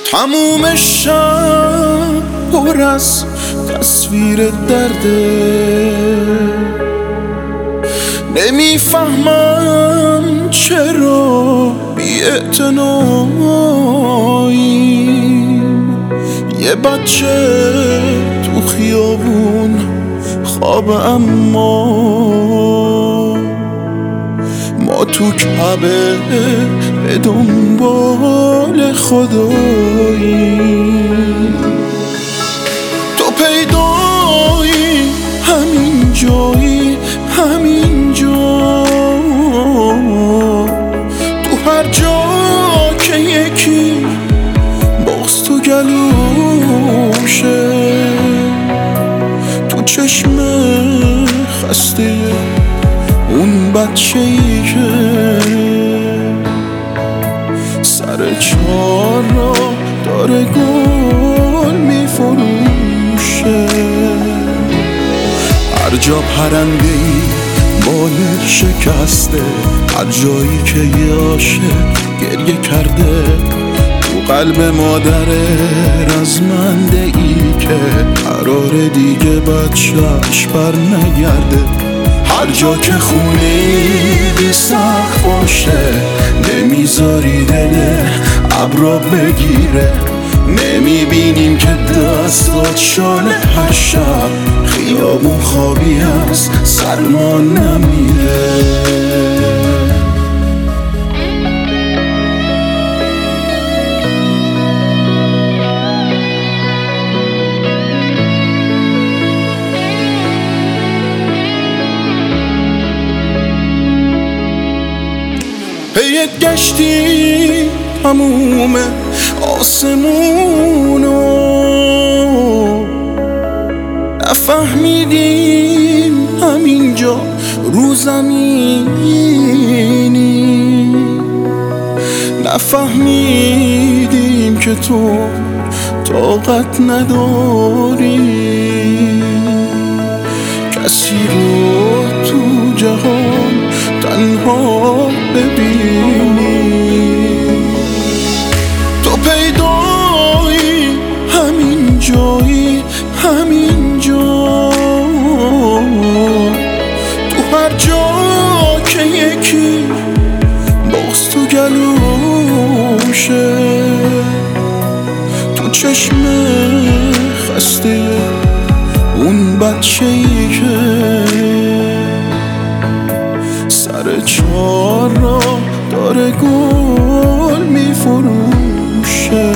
تموم شب پر از تصویر درده، نمیفهمم چرا بی‌اعتناییم. یه بچه تو خیابون خواب، اما ما تو کعبه به دنبال خداییم. تو پیدایی همین جایی، همین جا، تو هر جا که یکی بغض تو گلوشه، تو چشم خسته اون بچه‌ای که سر چهار را داره گل میفروشه. هر جا پرنده‌ای بالش شکسته، هر جایی که یه عاشق گریه کرده، تو قلب مادر رزمنده ای که قرار دیگه بچه‌اش بر نگرده. هر جا که خونه بی سقف باشه، نمیذاری دل ابرا بگیره، نمیبینیم که دستات شاله هر شب، خیابون خوابی هست سرما نمیره. پیت گشتی تموم آسمونو، نفهمیدیم همینجا رو زمینی، نفهمیدیم که تو طاقت نداری کسی رو تو جهان تنها ببینی. تو پیدایی همین جایی، همین جا، تو هر جا که یکی بغض تو گلوشه، تو چشم خسته اون بچه‌ای که سر چهار را داره گل میفروشه.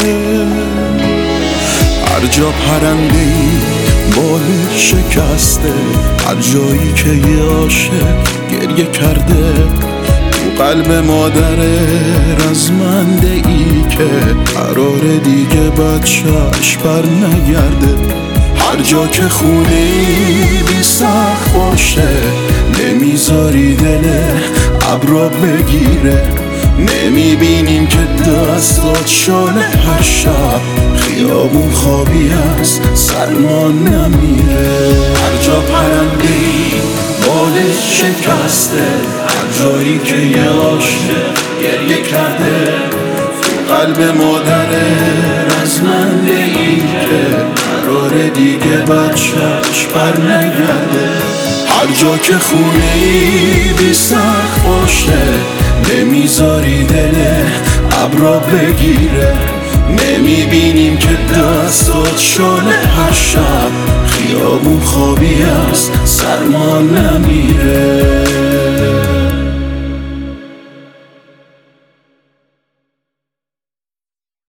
هر جا پرنده‌ای بالش شکسته، هر جایی که یه عاشق گریه کرده، تو قلب مادر رزمنده ای که قرار دیگه بچه‌اش بر نگرده. هر جا که خونه بی سقف باشه، نمیذاری دل ابرا بگیره، نمیبینیم که دستات شاله هر شب، خیابون خوابی هست سرما نمیره. هر جا پرنده‌ای بالش شکسته، هر جایی که یه عاشق گریه کرده، تو قلب مادر رزمنده ای که قرار دیگه بچه‌اش بر نگرده. هر جا که خونه‌ای بی سقف باشه، نمیذاری دل ابرا بگیره، نمیبینیم که دستات شاله هر شب، خیابون خوابی هست سرما نمیره.